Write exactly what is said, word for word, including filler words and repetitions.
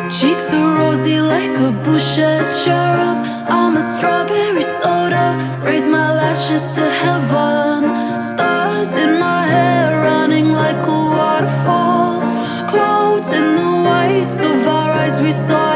Cheeks are rosy like a boucher cherub. I'm a strawberry soda, raise my lashes to heaven. Stars in my hair running like a waterfall. Clouds in the whites of our eyes we saw